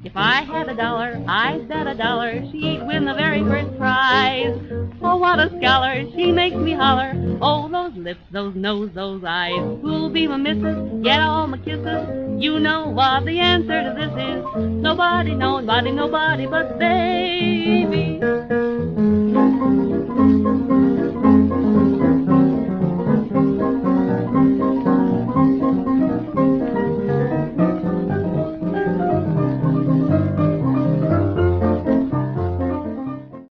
If I had $1, I'd bet $1 she'd win the very first prize. Oh, what a scholar, she makes me holler. Oh, those lips, those nose, those eyes. Who'll be my missus? Get all my kisses. You know what the answer to this is. Nobody, nobody, nobody but they.